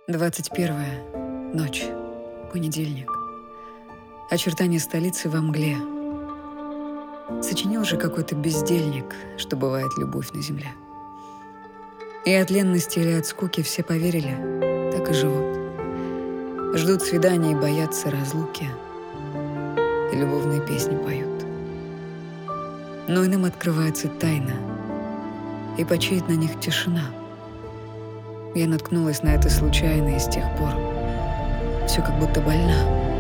21-я. Ночь. Понедельник. Очертания столицы во мгле. Сочинил же какой-то бездельник, что бывает любовь на земле. И от ленности или от скуки все поверили, так и живут. Ждут свидания и боятся разлуки, и любовные песни поют. Но иным открывается тайна, и почиет на них тишина. Я наткнулась на это случайно, и с тех пор все как будто больна.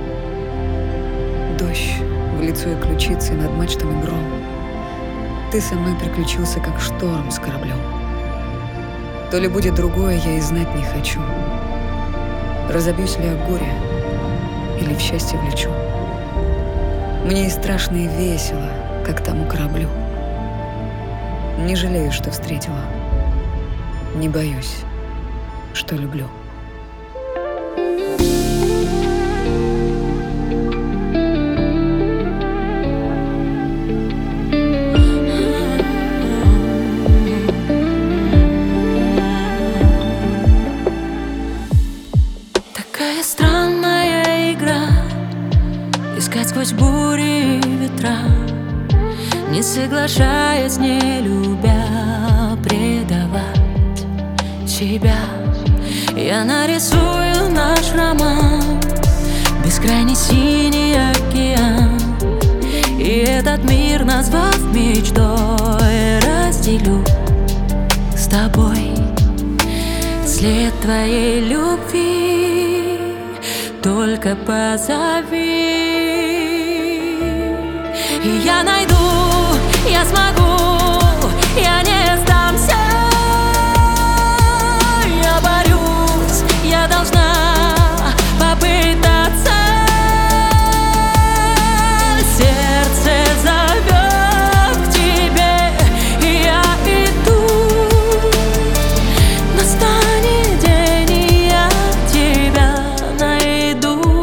Дождь в лицо и ключицы, над мачтами гром. Ты со мной приключился, как шторм с кораблем. То ли будет другое, я и знать не хочу. Разобьюсь ли о горе или в счастье влечу. Мне и страшно, и весело, как тому кораблю. Не жалею, что встретила. Не боюсь, что люблю. Такая странная игра, искать сквозь бури и ветра, не соглашаясь, не любя, предавать себя. Я нарисую наш роман, бескрайний синий океан, и этот мир, назвав мечтой, разделю с тобой. След твоей любви только позови, и я найду, я смогу, я не сдамся. Я борюсь, я должна попытаться. Сердце зовет к тебе, и я иду. Настанет день, и я тебя найду.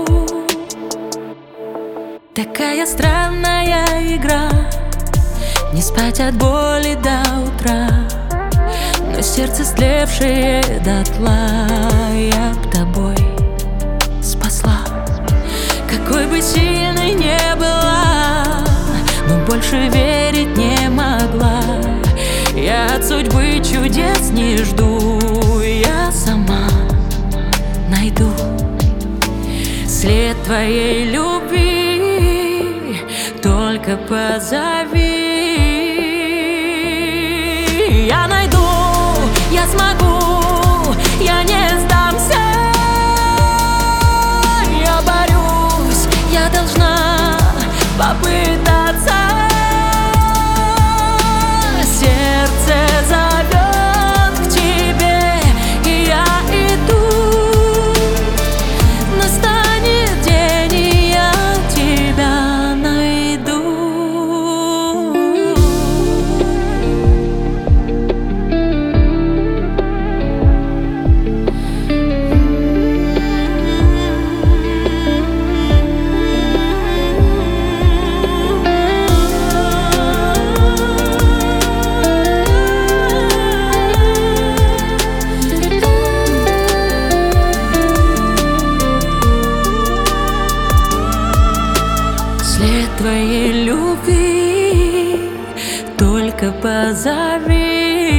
Такая странная игра, не спать от боли до утра, но сердце, слевшее дотла, я б тобой спасла. Какой бы сильной не была, но больше верить не могла. Я от судьбы чудес не жду, я сама найду след твоей любви, только позови. Я найду, я смогу, я не сдамся. Я борюсь, я должна попытаться. Сердце зовет к тебе, и я иду. Настанет день, и я тебя найду. След твоей любви только позови.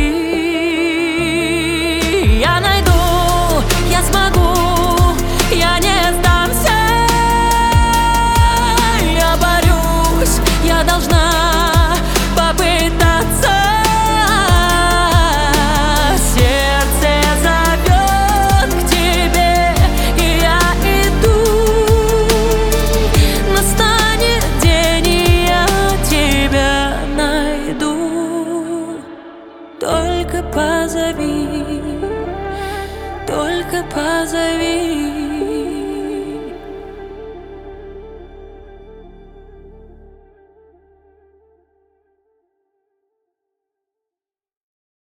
Я найду, я смогу, я не сдамся. Я борюсь, я должна попытаться. Сердце зовет к тебе, и я иду. Настанет день, и я тебя найду. Только позови, только позови.